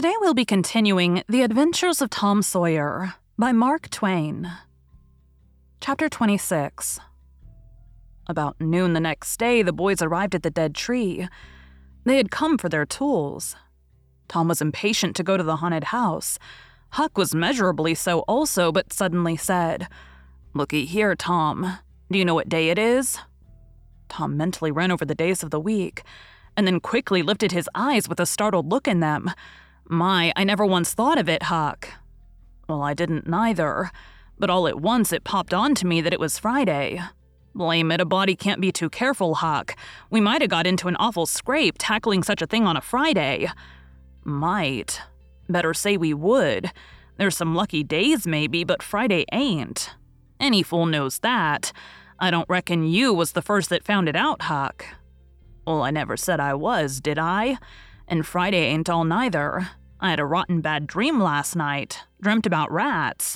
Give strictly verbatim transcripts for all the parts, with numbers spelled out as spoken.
Today we'll be continuing The Adventures of Tom Sawyer by Mark Twain. Chapter twenty-six. About noon the next day, the boys arrived at the dead tree. They had come for their tools. Tom was impatient to go to the haunted house. Huck was measurably so also, but suddenly said, "Looky here, Tom. Do you know what day it is?" Tom mentally ran over the days of the week, and then quickly lifted his eyes with a startled look in them. "My, I never once thought of it, Huck." "Well, I didn't neither, but all at once it popped onto me that it was Friday. Blame it, a body can't be too careful, Huck. We might have got into an awful scrape tackling such a thing on a Friday." "Might. Better say we would. There's some lucky days maybe, but Friday ain't. Any fool knows that. I don't reckon you was the first that found it out, Huck." "Well, I never said I was, did I? And Friday ain't all neither. I had a rotten bad dream last night. Dreamt about rats."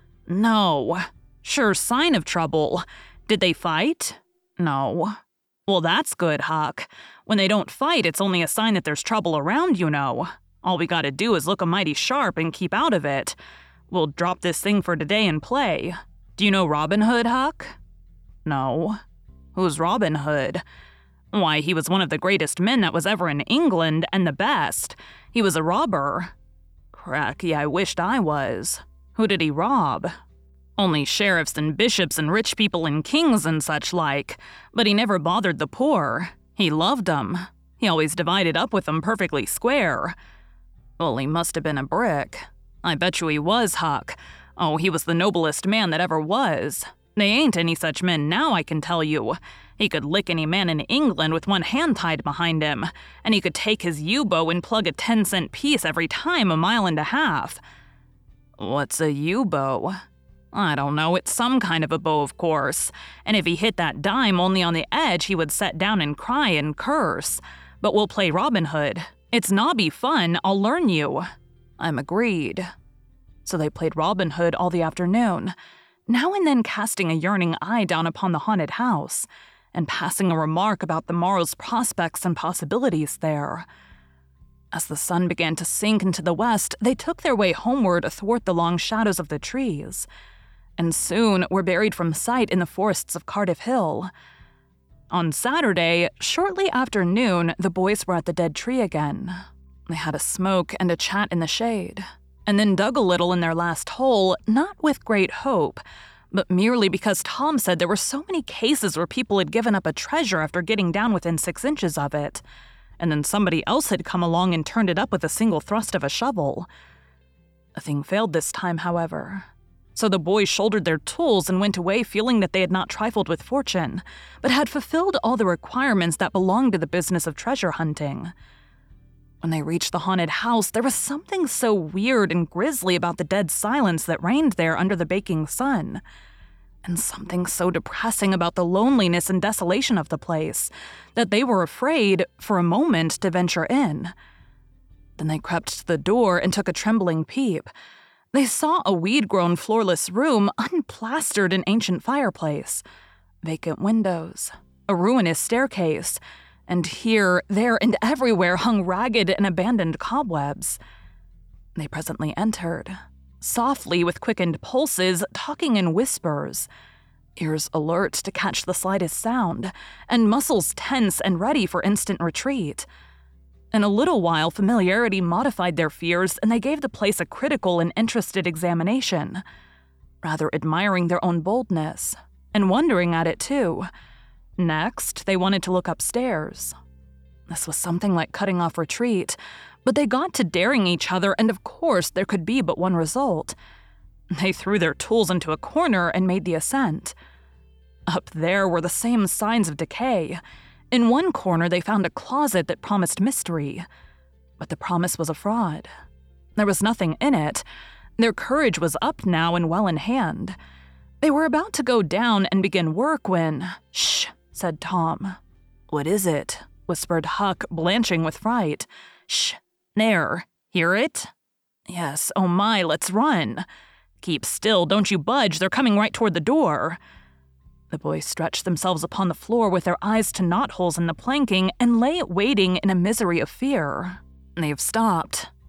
"No. Sure sign of trouble. Did they fight?" "No." "Well, that's good, Huck. When they don't fight, it's only a sign that there's trouble around, you know. All we gotta do is look a mighty sharp and keep out of it. We'll drop this thing for today and play. Do you know Robin Hood, Huck?" "No." "Who's Robin Hood?" "Why, he was one of the greatest men that was ever in England, and the best. He was a robber." "Cracky, I wished I was. Who did he rob?" "Only sheriffs and bishops and rich people and kings and such like, but he never bothered the poor. He loved 'em. He always divided up with 'em perfectly square." "Well, he must have been a brick." "I bet you he was, Huck. Oh, he was the noblest man that ever was. They ain't any such men now, I can tell you. He could lick any man in England with one hand tied behind him, and he could take his U-bow and plug a ten-cent piece every time a mile and a half." "What's a U-bow?" "I don't know. It's some kind of a bow, of course. And if he hit that dime only on the edge, he would set down and cry and curse. But we'll play Robin Hood. It's nobby fun. I'll learn you." "I'm agreed." So they played Robin Hood all the afternoon, now and then casting a yearning eye down upon the haunted house, and passing a remark about the morrow's prospects and possibilities there. As the sun began to sink into the west, they took their way homeward athwart the long shadows of the trees, and soon were buried from sight in the forests of Cardiff Hill. On Saturday, shortly after noon, the boys were at the dead tree again. They had a smoke and a chat in the shade, and then dug a little in their last hole, not with great hope, but merely because Tom said there were so many cases where people had given up a treasure after getting down within six inches of it, and then somebody else had come along and turned it up with a single thrust of a shovel. The thing failed this time, however. So the boys shouldered their tools and went away feeling that they had not trifled with fortune, but had fulfilled all the requirements that belonged to the business of treasure hunting. When they reached the haunted house, there was something so weird and grisly about the dead silence that reigned there under the baking sun, and something so depressing about the loneliness and desolation of the place, that they were afraid, for a moment, to venture in. Then they crept to the door and took a trembling peep. They saw a weed-grown floorless room, unplastered an ancient fireplace, vacant windows, a ruinous staircase, and here, there, and everywhere hung ragged and abandoned cobwebs. They presently entered, softly with quickened pulses, talking in whispers, ears alert to catch the slightest sound, and muscles tense and ready for instant retreat. In a little while, familiarity modified their fears, and they gave the place a critical and interested examination, rather admiring their own boldness, and wondering at it too. Next, they wanted to look upstairs. This was something like cutting off retreat, but they got to daring each other, and of course there could be but one result. They threw their tools into a corner and made the ascent. Up there were the same signs of decay. In one corner they found a closet that promised mystery, but the promise was a fraud. There was nothing in it. Their courage was up now and well in hand. They were about to go down and begin work when— "Shh," said Tom. "What is it?" whispered Huck, blanching with fright. "Shh, there. Hear it?" "Yes, oh my, let's run." "Keep still, don't you budge, they're coming right toward the door." The boys stretched themselves upon the floor with their eyes to knotholes in the planking and lay waiting in a misery of fear. "They've stopped.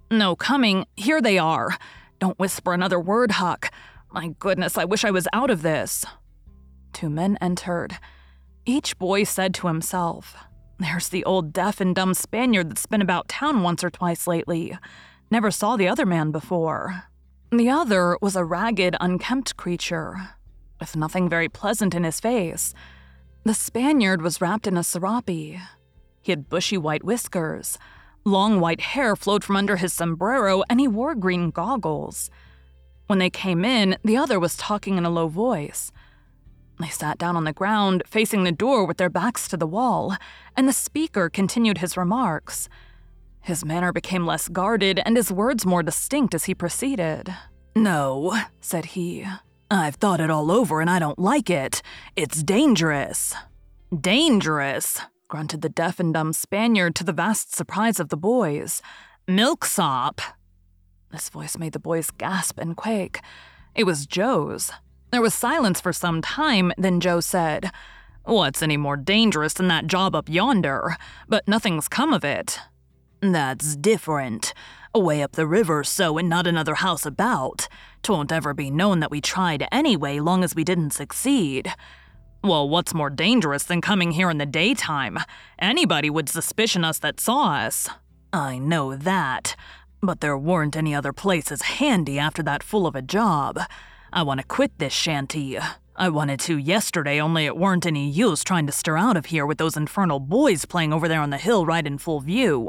"No coming. Here they are. Don't whisper another word, Huck. My goodness, I wish I was out of this." Two men entered. Each boy said to himself, "There's the old deaf and dumb Spaniard that's been about town once or twice lately. Never saw the other man before." The other was a ragged, unkempt creature, with nothing very pleasant in his face. The Spaniard was wrapped in a serape. He had bushy white whiskers. Long white hair flowed from under his sombrero, and he wore green goggles. When they came in, the other was talking in a low voice. They sat down on the ground, facing the door with their backs to the wall, and the speaker continued his remarks. His manner became less guarded and his words more distinct as he proceeded. "No," said he. "I've thought it all over and I don't like it. It's dangerous." "Dangerous?" grunted the deaf and dumb Spaniard to the vast surprise of the boys. "Milksop?" This voice made the boys gasp and quake. It was Joe's. There was silence for some time, then Joe said, "What's any more dangerous than that job up yonder? But nothing's come of it." "That's different. Away up the river so and not another house about. 'Twon't ever be known that we tried anyway, long as we didn't succeed." "Well, what's more dangerous than coming here in the daytime? Anybody would suspicion us that saw us." "I know that, but there weren't any other places handy after that full of a job. I want to quit this shanty. I wanted to yesterday, only it weren't any use trying to stir out of here with those infernal boys playing over there on the hill right in full view."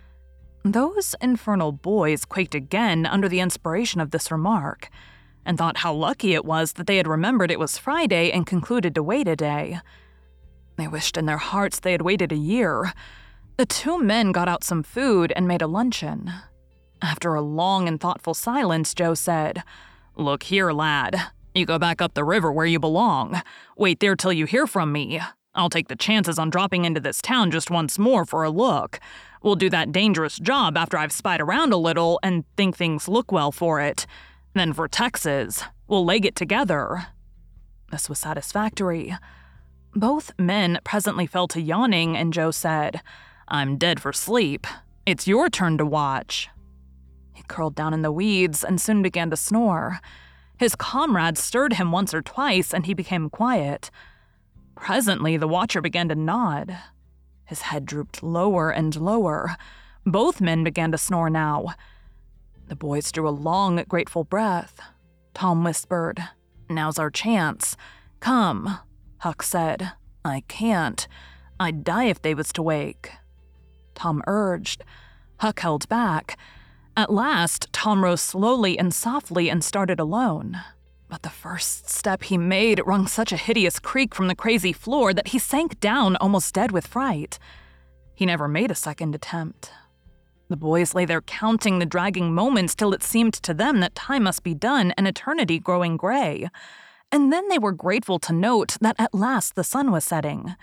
Those infernal boys quaked again under the inspiration of this remark, and thought how lucky it was that they had remembered it was Friday and concluded to wait a day. They wished in their hearts they had waited a year. The two men got out some food and made a luncheon. After a long and thoughtful silence, Joe said, "Look here, lad. You go back up the river where you belong. Wait there till you hear from me. I'll take the chances on dropping into this town just once more for a look. We'll do that dangerous job after I've spied around a little and think things look well for it. Then for Texas, we'll leg it together." This was satisfactory. Both men presently fell to yawning, and Joe said, "I'm dead for sleep. It's your turn to watch." He curled down in the weeds and soon began to snore. His comrades stirred him once or twice, and he became quiet. Presently, the watcher began to nod. His head drooped lower and lower. Both men began to snore now. The boys drew a long, grateful breath. Tom whispered, "Now's our chance. Come." Huck said, "I can't. I'd die if they was to wake." Tom urged. Huck held back. At last, Tom rose slowly and softly and started alone. But the first step he made wrung such a hideous creak from the crazy floor that he sank down almost dead with fright. He never made a second attempt. The boys lay there counting the dragging moments till it seemed to them that time must be done and eternity growing gray. And then they were grateful to note that at last the sun was setting.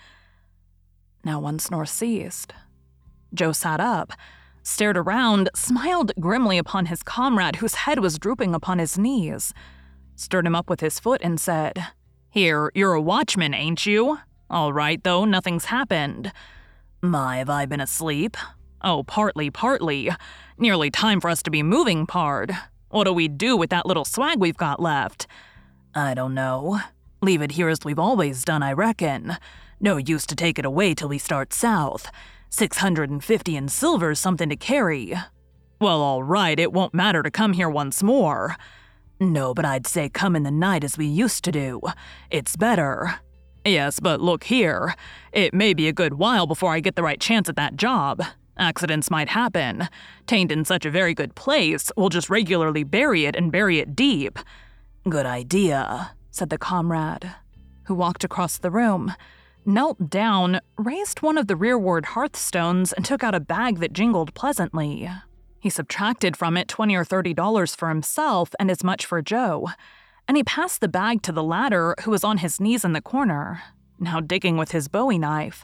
Now one snore ceased. Joe sat up, stared around, smiled grimly upon his comrade whose head was drooping upon his knees, stirred him up with his foot and said, "Here, you're a watchman, ain't you? All right, though, nothing's happened." "My, have I been asleep?" "Oh, partly, partly. Nearly time for us to be moving, pard. What'll we do with that little swag we've got left?" "I don't know. Leave it here as we've always done, I reckon. No use to take it away till we start south. Six hundred and fifty in silver's something to carry." "Well, all right, it won't matter to come here once more." "No, but I'd say come in the night as we used to do. It's better." "Yes, but look here. It may be a good while before I get the right chance at that job. Accidents might happen. Tain't in such a very good place, we'll just regularly bury it and bury it deep." "Good idea," said the comrade, who walked across the room, knelt down, raised one of the rearward hearthstones, and took out a bag that jingled pleasantly. He subtracted from it twenty or thirty dollars for himself and as much for Joe, and he passed the bag to the latter, who was on his knees in the corner, now digging with his bowie knife.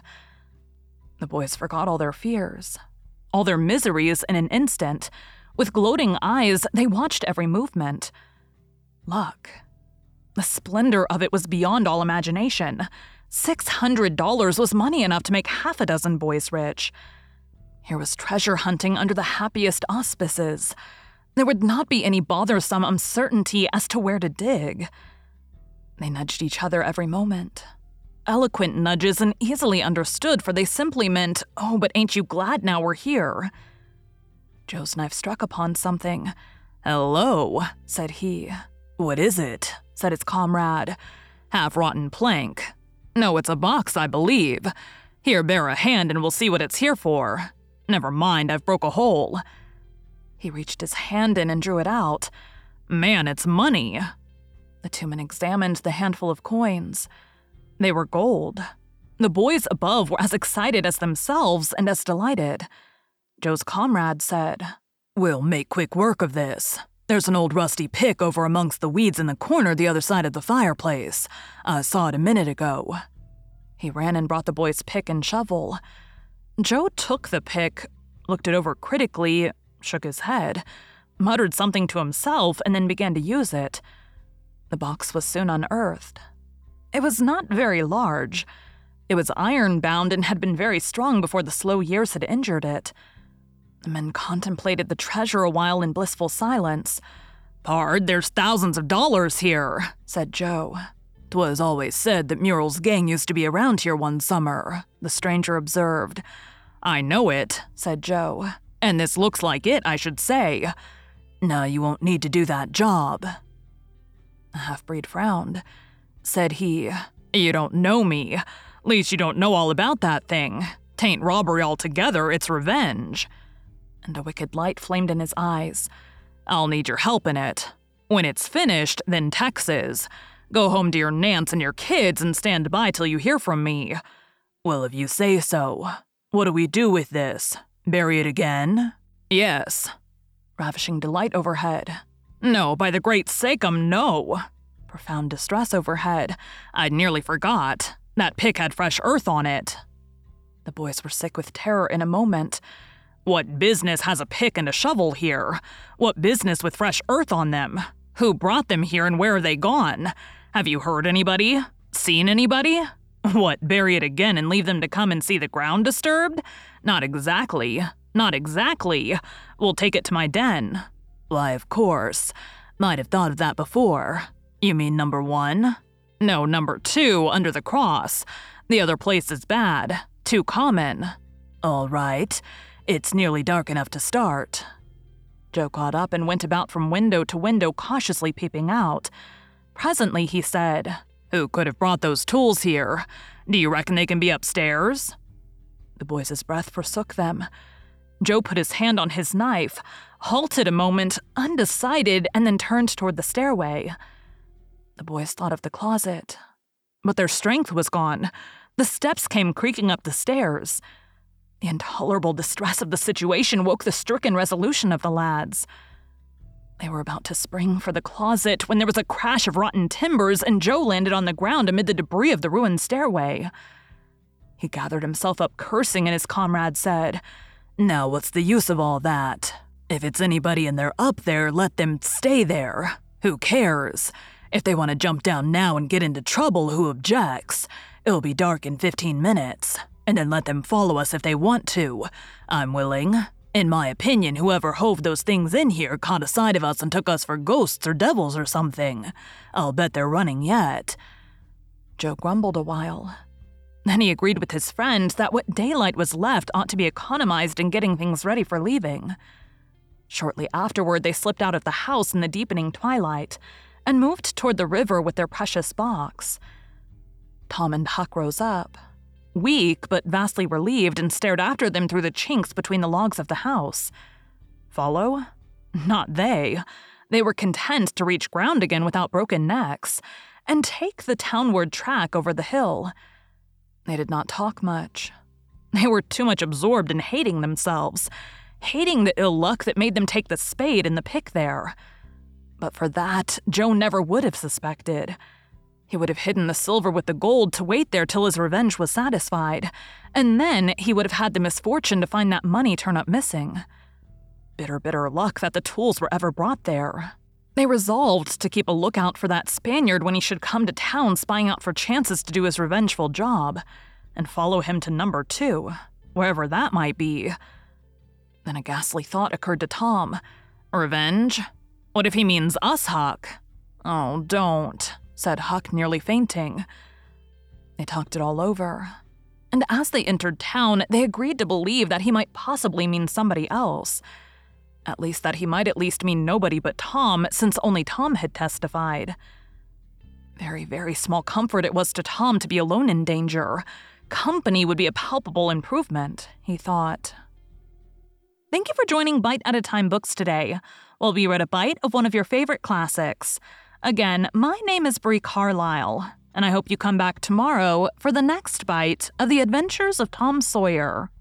The boys forgot all their fears, all their miseries in an instant. With gloating eyes, they watched every movement. Look. The splendor of it was beyond all imagination. Six hundred dollars was money enough to make half a dozen boys rich. Here was treasure hunting under the happiest auspices. There would not be any bothersome uncertainty as to where to dig. They nudged each other every moment. Eloquent nudges and easily understood, for they simply meant, "Oh, but ain't you glad now we're here?" Joe's knife struck upon something. "Hello," said he. "What is it?" said his comrade. "Half-rotten plank. No, it's a box, I believe. Here, bear a hand and we'll see what it's here for. Never mind, I've broke a hole." He reached his hand in and drew it out. "Man, it's money." The two men examined the handful of coins. They were gold. The boys above were as excited as themselves and as delighted. Joe's comrade said, "We'll make quick work of this. There's an old rusty pick over amongst the weeds in the corner the other side of the fireplace. I saw it a minute ago." He ran and brought the boy's pick and shovel. Joe took the pick, looked it over critically, shook his head, muttered something to himself, and then began to use it. The box was soon unearthed. It was not very large. It was iron-bound and had been very strong before the slow years had injured it. The men contemplated the treasure a while in blissful silence. "Pard, there's thousands of dollars here," said Joe. "'Twas always said that Murrell's gang used to be around here one summer," the stranger observed. "I know it," said Joe. "And this looks like it, I should say. Now you won't need to do that job." The half-breed frowned. Said he, "You don't know me. Least you don't know all about that thing. 'Tain't robbery altogether, it's revenge." And a wicked light flamed in his eyes. "I'll need your help in it. When it's finished, then Texas. Go home to your Nance and your kids and stand by till you hear from me." "Well, if you say so. What do we do with this? Bury it again?" "Yes." Ravishing delight overhead. "No, by the great sacum, no." Profound distress overhead. "I'd nearly forgot. That pick had fresh earth on it." The boys were sick with terror in a moment. "What business has a pick and a shovel here? What business with fresh earth on them? Who brought them here and where are they gone? Have you heard anybody? Seen anybody? What, bury it again and leave them to come and see the ground disturbed? Not exactly. Not exactly. We'll take it to my den." "Why, of course. Might have thought of that before. You mean number one?" "No, number two, under the cross. The other place is bad. Too common." "All right. It's nearly dark enough to start." Joe got up and went about from window to window, cautiously peeping out. Presently he said, "Who could have brought those tools here? Do you reckon they can be upstairs?" The boys' breath forsook them. Joe put his hand on his knife, halted a moment, undecided, and then turned toward the stairway. The boys thought of the closet. But their strength was gone. The steps came creaking up the stairs. The intolerable distress of the situation woke the stricken resolution of the lads. They were about to spring for the closet when there was a crash of rotten timbers and Joe landed on the ground amid the debris of the ruined stairway. He gathered himself up cursing and his comrade said, "Now what's the use of all that? If it's anybody and they're up there, let them stay there. Who cares? If they want to jump down now and get into trouble, who objects? It'll be dark in fifteen minutes. And then let them follow us if they want to. I'm willing. In my opinion, whoever hove those things in here caught a sight of us and took us for ghosts or devils or something. I'll bet they're running yet." Joe grumbled a while. Then he agreed with his friend that what daylight was left ought to be economized in getting things ready for leaving. Shortly afterward, they slipped out of the house in the deepening twilight and moved toward the river with their precious box. Tom and Huck rose up, weak but vastly relieved, and stared after them through the chinks between the logs of the house. Follow? Not they. They were content to reach ground again without broken necks, and take the townward track over the hill. They did not talk much. They were too much absorbed in hating themselves, hating the ill luck that made them take the spade and the pick there. But for that, Joe never would have suspected. He would have hidden the silver with the gold to wait there till his revenge was satisfied, and then he would have had the misfortune to find that money turn up missing. Bitter, bitter luck that the tools were ever brought there. They resolved to keep a lookout for that Spaniard when he should come to town spying out for chances to do his revengeful job, and follow him to number two, wherever that might be. Then a ghastly thought occurred to Tom. Revenge? What if he means us, Huck? Oh, don't, said Huck, nearly fainting. They talked it all over, and as they entered town, they agreed to believe that he might possibly mean somebody else. At least that he might at least mean nobody but Tom, since only Tom had testified. Very, very small comfort it was to Tom to be alone in danger. Company would be a palpable improvement, he thought. Thank you for joining Bite at a Time Books today, while we read a bite of one of your favorite classics. Again, my name is Brie Carlisle, and I hope you come back tomorrow for the next bite of The Adventures of Tom Sawyer.